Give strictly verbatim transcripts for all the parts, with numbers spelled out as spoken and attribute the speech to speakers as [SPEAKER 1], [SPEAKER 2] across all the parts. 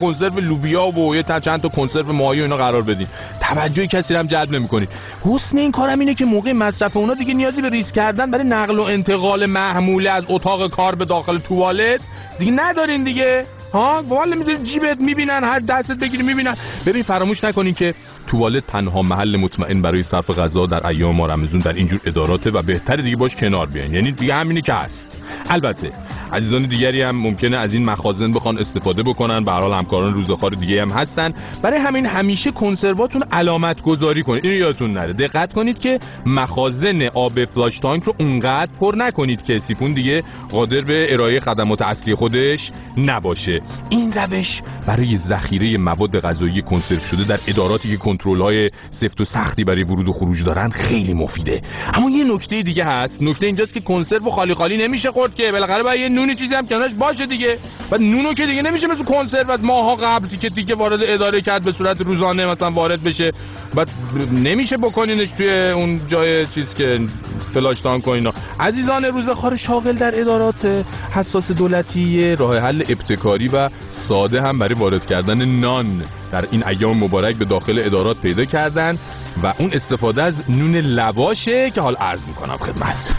[SPEAKER 1] کنسرو لوبیا و یه چند تا کنسرو ماهی و اینا قرار بدین، توجه کسی رو هم جلب نمی‌کنین. حسن این کارم اینه که موقع مصرف اونا دیگه نیازی به ریسک کردن برای نقل و انتقال محموله از اتاق کار به داخل توالت دیگه ندارین دیگه. ها والا میذاری جیبت میبینن، هر دستت بگیری میبینن. ببین فراموش نکنین که توالت تنها محل مطمئن برای صرف غذا در ایام ماه رمضان در اینجور اداراته و بهتره دیگه باش کنار بیاین، یعنی دیگه همینی که هست. البته عزیزان دیگری هم ممکنه از این مخازن بخوان استفاده بکنن، به هر حال همکاران روزخوار دیگه هم هستن. برای همین همیشه کنسرواتون علامت گذاری کنید، اینو یادتون نره. دقت کنید که مخازن آب فلاش تانک رو اونقدر پر نکنید که سیفون دیگه قادر به ارائه خدمات اصلی خودش نباشه. این روش برای ذخیره مواد غذایی کنسرو شده در اداراتی که کنترل‌های سفت و سختی برای ورود و خروج دارن خیلی مفیده. اما یه نکته دیگه هست. نکته اینجاست که کنسرو خالی خالی نمیشه خورد که، بالاخره باید یه نونی چیزی هم کنارش باشه دیگه. بعد نونو که دیگه نمیشه مثل کنسرو از ماها قبل تیکه تیکه وارد اداره کرد به صورت روزانه مثلا وارد بشه، بعد نمیشه بکنینش توی اون جای چیز که فلاش تانک و اینا. عزیزان روزخوار شاغل در ادارات حساس دولتی راه حل ابتکاری و ساده هم برای وارد کردن نان در این ایام مبارک به داخل ادارات پیدا کردن و اون استفاده از نون لواشه که حال عرض میکنم خدمت.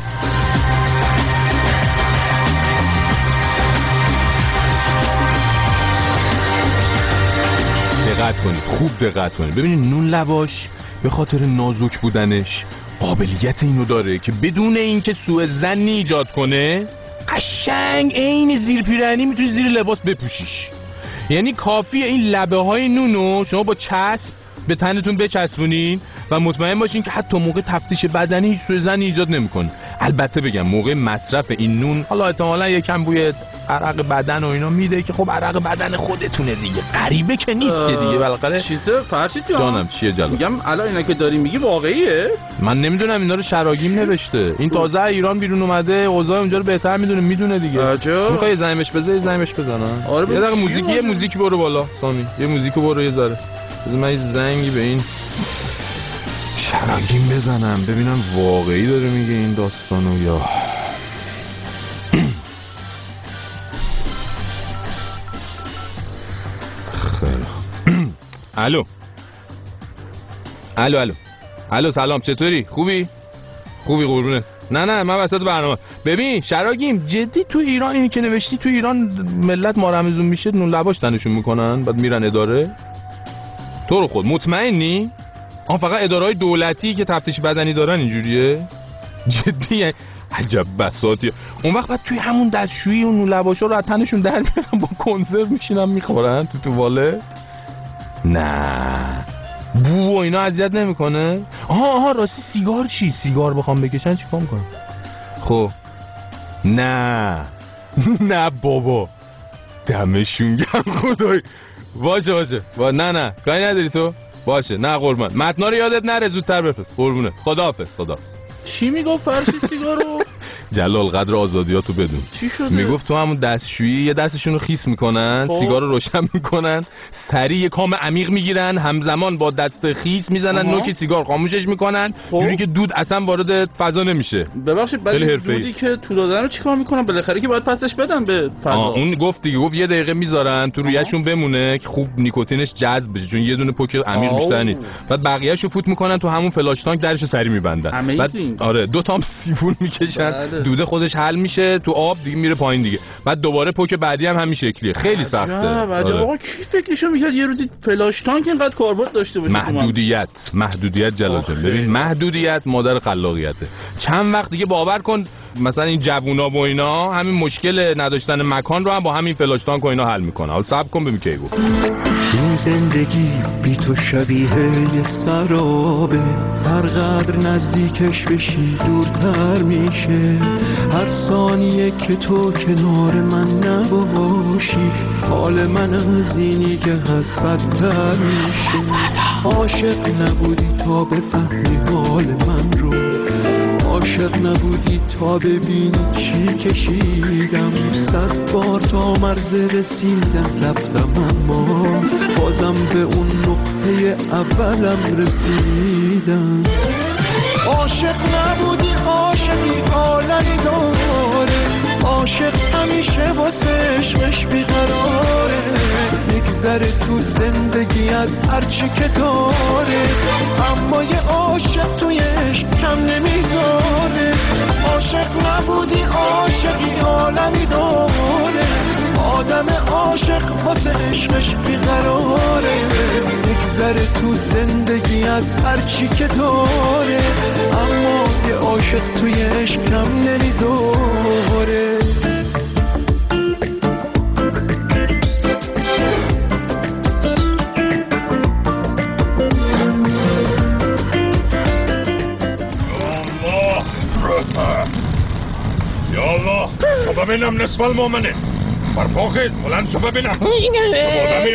[SPEAKER 1] دقت کنید، خوب دقت کنید. ببینید نون لواش به خاطر نازک بودنش قابلیت اینو داره که بدون اینکه سوء ظنی ایجاد کنه قشنگ عین زیر پیرهنی میتونی زیر لباس بپوشیش. یعنی کافیه این لبه های نونو شما با چسب به تنتون بچسبونین و مطمئن باشین که حتی موقع تفتیش بدنی هیچ سوء ظنی ایجاد نمیکنه. البته بگم موقع مصرف این نون حالا احتمالاً یکم بوی عرق بدن و اینا میده که خب عرق بدن خودتونه دیگه، غریبه که نیست که دیگه. بالاخره
[SPEAKER 2] چیزه فرشید جان
[SPEAKER 1] جانم چیه جلال؟
[SPEAKER 2] میگم الان اینا که داری میگی واقعیه؟
[SPEAKER 1] من نمیدونم، اینا رو شراگیم نوشته. این تازه ایران بیرون اومده، اوضاع اونجا رو بهتر میدونه میدونه دیگه. میخوای زنگش بزنی زنگش بزنم؟
[SPEAKER 2] آره
[SPEAKER 1] یه دقیقه موزیک یه موزیک برو بالا سامی، یه موزیکو برو یه ذره. بذار من یه زنگی به این شراگیم بزنم ببینم واقعی داره میگه این داستانو یا الو الو الو الو سلام، چطوری؟ خوبی؟ خوبی قربونه. نه نه من وسط برنامه. ببین شراگیم جدی تو ایران اینی که نوشتی تو ایران ملت ما رمضون میشه نون لواش تنشون میکنن بعد میرن اداره؟ تو رو خود مطمئنی؟ آن فقط اداره‌های دولتی که تفتیش بدنی دارن اینجوریه؟ جدیه؟ عجب بساطیه. اون وقت بعد توی همون دستشویی اون لباشا رو از تنشون در میارن با کنسرو میشینن میخورن تو توالت؟ نه بو و اینا اذیت نمیکنه؟ آها آها راستی سیگار چی؟ سیگار بخوام بکشن چیکار میکنم؟ خب نه نه بابا دمشون گرم خدای. باشه باشه با نه نه کاری نداری تو؟ باشه نه قربان متنا رو یادت نره زودتر بفرست قربونه. خداحافظ خداحافظ.
[SPEAKER 2] چی میگفت فرشی سیگارو؟
[SPEAKER 1] جلال قدر آزادیاتو بدون.
[SPEAKER 2] چی شده؟
[SPEAKER 1] میگفت تو همون دستشویی یه دستشون رو خیس میکنن، سیگار رو روشن میکنن، سریع یه کام عمیق میگیرن، همزمان با دست خیس میزنن نوک سیگار خاموشش میکنن جوری که دود اصلا وارد فضا نمیشه.
[SPEAKER 2] ببخشید بعد دودی که تو دادن رو چیکار میکنن؟ بالاخره که باید پسش بدن به فضا.
[SPEAKER 1] اون گفت دیگه، گفت یه دقیقه میذارن تو رویشون بمونه که خوب نیکوتینش جذب بشه چون یه دونه پوک عمیق بیشتر نیست. بعد بقیه‌اشو فوت میکنن تو همون فلاش تانک درشو سری میبندن. بعد آره دو تام سیفون میکشن دوده خودش حل میشه تو آب دیگه میره پایین دیگه. بعد دوباره پوک بعدی هم همین شکلیه. خیلی سخته.
[SPEAKER 2] عجب آقا کی فکرشو میکرد یه روزی فلاش تانک اینقدر کاربرد داشته باشه؟
[SPEAKER 1] محدودیت محدودیت جلال جان. ببین محدودیت مادر خلاقیته. چند وقت دیگه باور کن مثلا این جوونا و اینا همین مشکل نداشتن مکان رو هم با همین فلاش تانک و اینا حل میکنه. حالا صبر کن ببین کی گفت
[SPEAKER 3] این زندگی بی تو شبیه یه سرابه، هر قدر نزدیکش بشی دورتر میشه، هر ثانیه که تو کنار من نباشی حال من از اینی که هست بدتر میشه. عاشق نبودی تا بفهمی حال من رو، عاشق نبودی تا ببینی چی کشیدم، صد بار تا مرز رسیدم رفتم اما بازم به اون نقطه اولم رسیدم. عاشق نبودی عاشقی عالمی داره، عاشق همیشه واسه عشقش بیقراره، میگذره تو زندگی از هرچی که داره، اما یه عاشق توی عشق کم نمیذاره. عاشق نبودی عاشقی عالمی داره، آدم عاشق واسه عشقش بیقراره. میگذره تو زندگی از هرچی که داره، اما یه عاشق توی عشق کم نمیذاره.
[SPEAKER 4] یا الله شو ببینم نصف المؤمنه برپا خیز بلند شو ببینم
[SPEAKER 5] اینه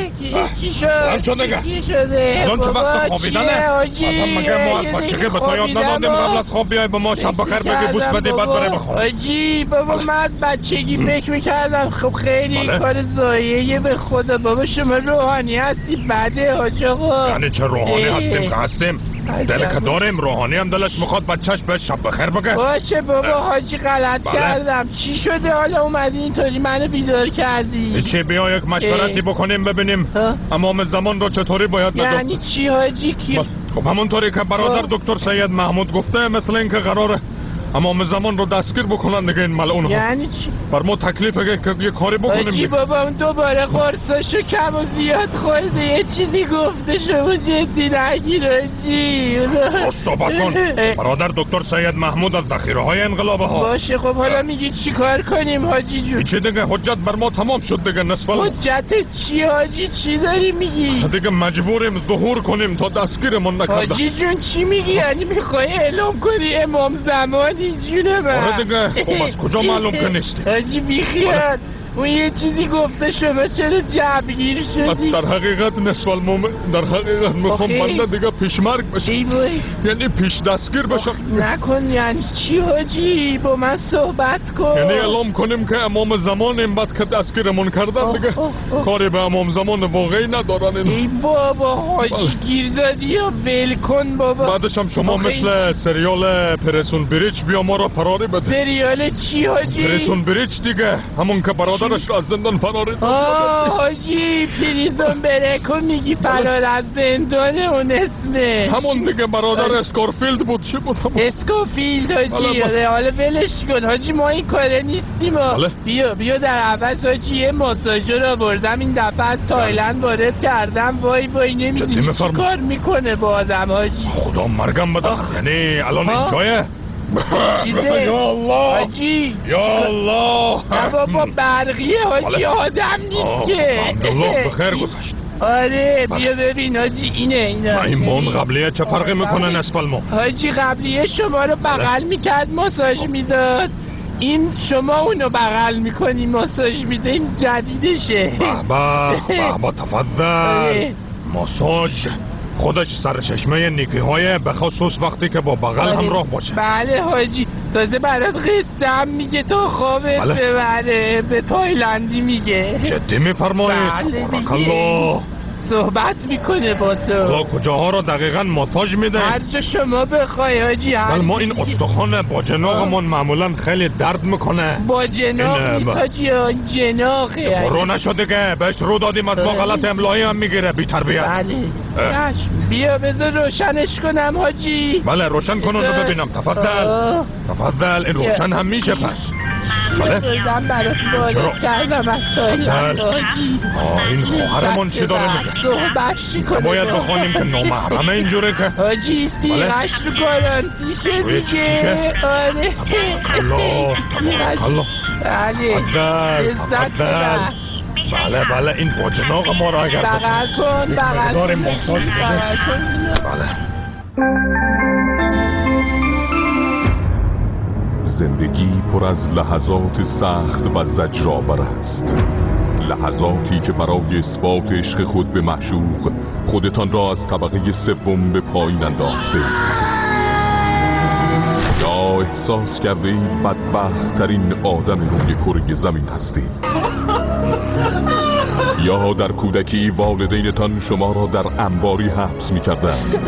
[SPEAKER 5] چی شد؟
[SPEAKER 4] بلند شو نگه
[SPEAKER 5] چی شده؟
[SPEAKER 4] الان چه وقت خوابیدنه؟ آدم مگه ما از بچگی به تا یاد ندادیم قبل از خواب بیای به ما شب بخیر بگی بوس بدی بعد بره بخواب؟
[SPEAKER 5] آجی بابا من از بچگی فکر میکردم خب خیلی
[SPEAKER 4] بله؟
[SPEAKER 5] کار زاییه به خدا. بابا شما روحانی هستی بده حاج آقا.
[SPEAKER 4] یعنی چه روحانی هستیم که هستیم؟ دل که داریم روحانی هم دلش میخواد بچهش به شب بخیر بگه.
[SPEAKER 5] باشه بابا حاجی غلط
[SPEAKER 4] بله؟
[SPEAKER 5] کردم. چی شده حالا اومدی اینطوری منو بیدار کردی؟
[SPEAKER 4] چی بیا یک مشورتی بکنیم ببینیم امام زمان رو چطوری باید نجات.
[SPEAKER 5] یعنی چی حاجی کی؟
[SPEAKER 4] خب همونطوری که برادر دکتر سید محمود گفته، مثل این که قراره امام زمان رو دستگیر بکنن دیگه این ملعون ها.
[SPEAKER 5] یعنی چی؟
[SPEAKER 4] بر ما تکلیفه که یه کاری بکنیم.
[SPEAKER 5] حاجی بابا اون دوباره قرصاشو کم و زیاد خورده، یه چیزی گفته شما جدی نگیر حاجی.
[SPEAKER 4] صحبت کن. برادر دکتر سید محمود از ذخیره های انقلابه ها.
[SPEAKER 5] باشه خب حالا میگی چی کار کنیم حاجی جون؟
[SPEAKER 4] چی دیگه حجت بر ما تمام شد دیگه نصف الم.
[SPEAKER 5] حجت چی حاجی؟ چی داری میگی؟
[SPEAKER 4] دیگه مجبوریم ظهور کنیم تا دستگیرمون نکرده.
[SPEAKER 5] حاجی جون چی میگی؟ یعنی میخوای اعلام کنی امام زمانی جونه من؟
[SPEAKER 4] آره دیگه خب از کجا معلوم که نیستی؟
[SPEAKER 5] حاجی بیخیال اون یه چیزی گفته شما چرا جبگیر شدی؟
[SPEAKER 4] در حقیقت نصف المومن در حقیقت میخوام بنده دیگه پیش مرگ بشم، یعنی پیش دستگیر بشم.
[SPEAKER 5] نکن. یعنی چی حاجی؟ با من صحبت کن.
[SPEAKER 4] یعنی اعلام کنیم که امام زمان این بعد که دستگیرمون کردن دیگه کاری به امام زمان واقعی ندارن این.
[SPEAKER 5] ای بابا حاجی گیر دادی یا ول کن بابا.
[SPEAKER 4] بعدش هم شما مثل سریال پرسون بریچ بیا ما را فراری بده.
[SPEAKER 5] سریال چی حاجی؟
[SPEAKER 4] پرسون بریچ دیگه، همون که برادرش را از زندان فراری داد.
[SPEAKER 5] آه حاجی پریزون بریکو میگی فرار از زندان اون اسمش؟
[SPEAKER 4] همون دیگه برادر اسکارفیلد بود. چی بود همون؟
[SPEAKER 5] اسکارفیلد حاجی. حالا ولش کن حاجی ما این کاره نیستیم. بیا بیا در عوض حاجی یه ماساژور رو بردم این دفعه از تایلند وارد کردم. وای وای نمیدونی چی کار میکنه با آدم حاجی.
[SPEAKER 4] خدا مرگم بده. یعنی الان این جایه؟
[SPEAKER 5] چیده؟
[SPEAKER 4] یا الله
[SPEAKER 5] حاجی
[SPEAKER 4] یا الله.
[SPEAKER 5] نه بابا برقیه حاجی آدم نیست که.
[SPEAKER 4] الحمدلله بخیر گذشت.
[SPEAKER 5] آره بیا ببین حاجی اینه اینه.
[SPEAKER 4] ایمون قبلیه چه فرقی میکنه نصف المو؟
[SPEAKER 5] حاجی قبلیه شما رو بغل میکرد ماساژ میداد، این شما اونو بغل میکنی ماساژ میده. این جدیدشه.
[SPEAKER 4] به به به به تفضل. ماساژ خودش سرچشمه نیکی های به خصوص وقتی که با بغل همراه باشه.
[SPEAKER 5] بله حاجی تازه برات قصه هم میگه تا خوابت
[SPEAKER 4] بله.
[SPEAKER 5] ببره. به تایلندی میگه.
[SPEAKER 4] جدی میفرمایید؟
[SPEAKER 5] بله
[SPEAKER 4] بارک الله.
[SPEAKER 5] صحبت میکنه با تو.
[SPEAKER 4] حالا کجاها رو دقیقاً ماساژ میده؟
[SPEAKER 5] هر جا شما بخوای حاجی.
[SPEAKER 4] ولی ما این استخوان باجناقمون معمولاً خیلی درد میکنه.
[SPEAKER 5] باجناق نیست حاجی جناقه.
[SPEAKER 4] رو نشده که بهش رو دادیم از ما غلط املایی هم میگیره بی تربیت.
[SPEAKER 5] بله بیا بذار روشنش کنم حاجی.
[SPEAKER 4] بله روشن کن اونو ببینم. تفضل تفضل. این روشن هم میشه پس. بله
[SPEAKER 5] بردم برات وارد کردم از تایلند حاجی.
[SPEAKER 4] آه این خواهرمون چی داره میگه؟
[SPEAKER 5] صحبت چی کنه؟
[SPEAKER 4] باید بخوانیم که نامحرمه اینجوره که
[SPEAKER 5] حاجی سیغش رو گارانتیشه دیگه. آره
[SPEAKER 4] الله الله.
[SPEAKER 5] بله
[SPEAKER 4] تفضل. بله بله این باجناق ما را اگر
[SPEAKER 5] بغل کن بغل
[SPEAKER 4] داریم محتاج بله.
[SPEAKER 1] زندگی پر از لحظات سخت و زجرآور است، لحظاتی که برای اثبات عشق خود به معشوق خودتان را از طبقه سوم به پایین انداخته یا احساس کرده اید بدبخت ترین آدم روی کره زمین هستید، یا در کودکی والدینتان شما را در انباری حبس می کردند.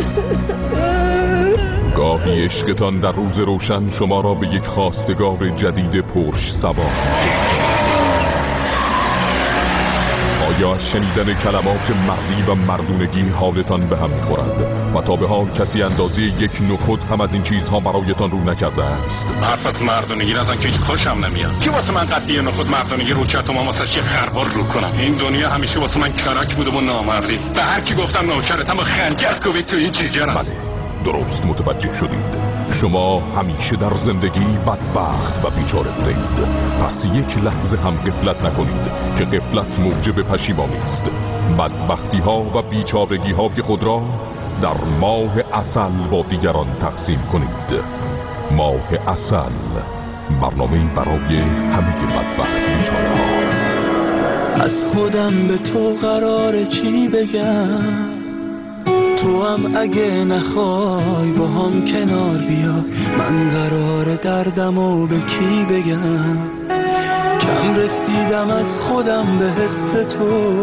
[SPEAKER 1] گاهی عشقتان در روز روشن شما را به یک خواستگار جدید پرش سوار.
[SPEAKER 6] یا از شنیدن کلمات مردی و مردونگی حالتان به هم می‌خورد و تا به حال کسی اندازه یک نخود هم از این چیزها برایتان رو نکرده است.
[SPEAKER 7] حرفت مردونگی از آن که هیچ خوشم نمیاد. کی واسه من قطعی نخود مردونگی رو کرد و من واسه چه خربار رو کنم؟ این دنیا همیشه واسه من کرک بوده و نامردی. به هر کی گفتم نوکرتم و خنجر کوبید تو این جیگرم.
[SPEAKER 6] بله درست متوجه شدید. شما همیشه در زندگی بدبخت و بیچاره بودید. پس یک لحظه هم غفلت نکنید که غفلت موجب پشیمانی است. بدبختی ها و بیچارگی های خود را در ماه عسل با دیگران تقسیم کنید. ماه عسل، برنامه برای همه بدبخت بیچاره ها.
[SPEAKER 3] از خودم به تو قراره چی بگم؟ تو هم اگه نخوای با هم کنار بیا، من قراره دردمو به کی بگم؟ کم رسیدم از خودم به حس تو،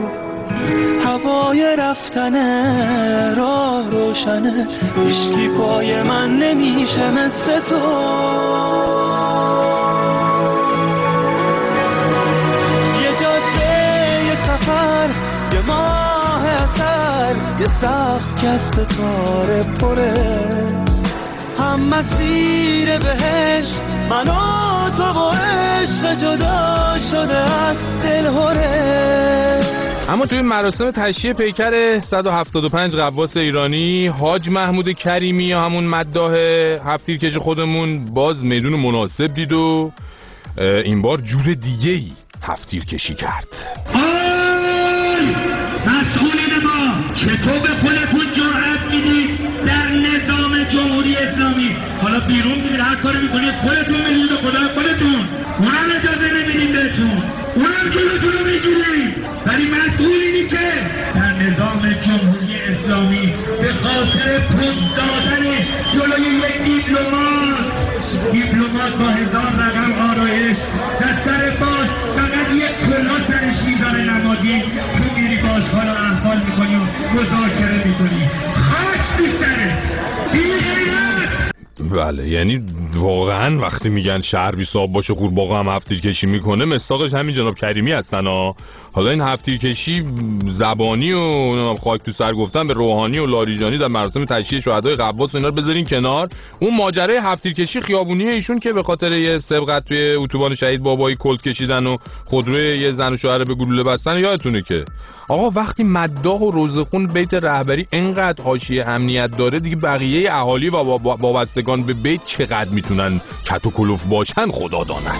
[SPEAKER 3] هوای رفتنه راه روشنه، هیچکی پای من نمیشه مثل تو. یه جاده یه سفر یه ماه اثر، یه سقف که ستاره پره، هم مسیر بهشت من و تو با عشق جدا شده از دلهره.
[SPEAKER 1] اما توی مراسم تشییع پیکر صد و هفتاد و پنج غواص ایرانی، حاج محمود کریمی یا همون مداح هفت‌تیرکش خودمون باز میدون مناسب دید و این بار جور دیگه ای هفت‌تیرکشی کرد.
[SPEAKER 8] آی مسئولین ما، چطور به خودتون جرأت میدید در نظام جمهوری اسلامی؟ حالا بیرون میرید هر کاری میکنید خودتون میدید و خدا خودتون، اونم اجازه نمیدید بهتون، اونم جلوتون رو میگیرید. ولی مسئولینی که در نظام جمهوری اسلامی به خاطر پست دادن جلوی یک دیپلمات دیپلمات با هزار رقم آرایش دستر باز فقط یک کلاه سرش میذاره نمادین، تو میری باش حالا احوال میکنی و مذاکره میکنی. خاک دوستنت بی غیرت.
[SPEAKER 1] بله یعنی واقعا وقتی میگن شهر بی صاحب باشه قورباغه هم هفت‌تیرکشی میکنه، مصداقش همین جناب کریمی هستن ها. حالا این هفت‌تیرکشی زبانی و خاک تو سر گفتن به روحانی و لاریجانی در مراسم تشییع شهدای غواص و اینا رو بذارین کنار. اون ماجرای هفت‌تیرکشی خیابونی ایشون که به خاطر یه سبقت توی اتوبان شهید بابایی کلت کشیدن و خودروی یه زن و شوهر به گلوله بستن، یادتونه که آقا وقتی مداح و روزخون بیت رهبری انقدر حاشیه امنیت داره، دیگه بقیه اهالی و وابستگان به بیت چقدر میتونن کت و کلوف باشن خدا داند.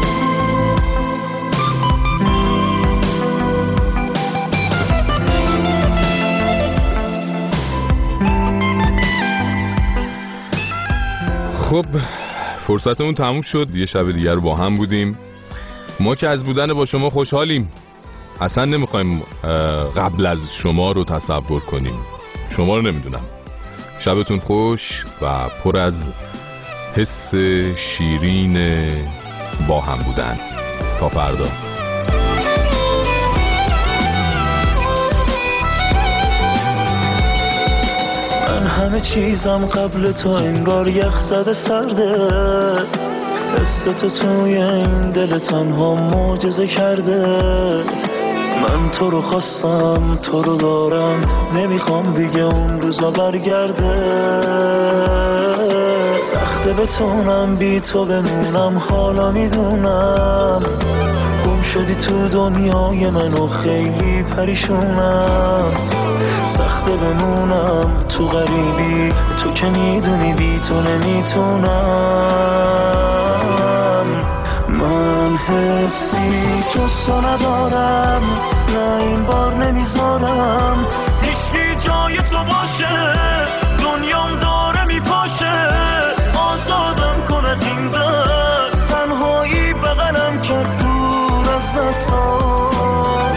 [SPEAKER 1] خب فرصتمون تموم شد، یه شب دیگر با هم بودیم. ما که از بودن با شما خوشحالیم، اصلا نمیخوایم قبل از شما رو تصور کنیم. شما رو نمیدونم. شبتون خوش و پر از حس شیرین با هم بودن. تا فردا.
[SPEAKER 3] من همه چیزم قبل تو انگار یخ زده سرده، حس تو توی این دل تنها معجزه کرده. من تو رو خواستم تو رو دارم، نمیخوام دیگه اون روزا برگرده. سخته بتونم بی تو بمونم، حالا میدونم گم شدی تو دنیای من و خیلی پریشونم. سخته بمونم تو غریبی، تو که میدونی بی تو نمیتونم. من حسی تو سو ندارم، نه این بار نمیذارم هیچکی جای تو باشه. دنیام داره میپاشه، آزادم کن از این درد. تنهایی بغلم کرد دور از دستام.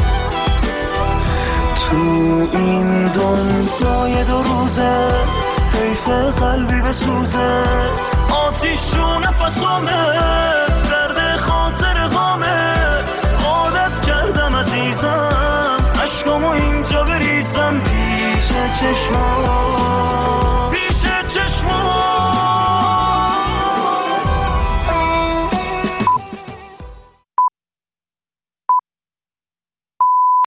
[SPEAKER 3] تو این دنیای دو روزه حیف قلبی بسوزه. آتیش تو نفسامه، درد خاطر غامه. عادت کردم عزیزم عشقامو اینجا بریزم پیش چشمام.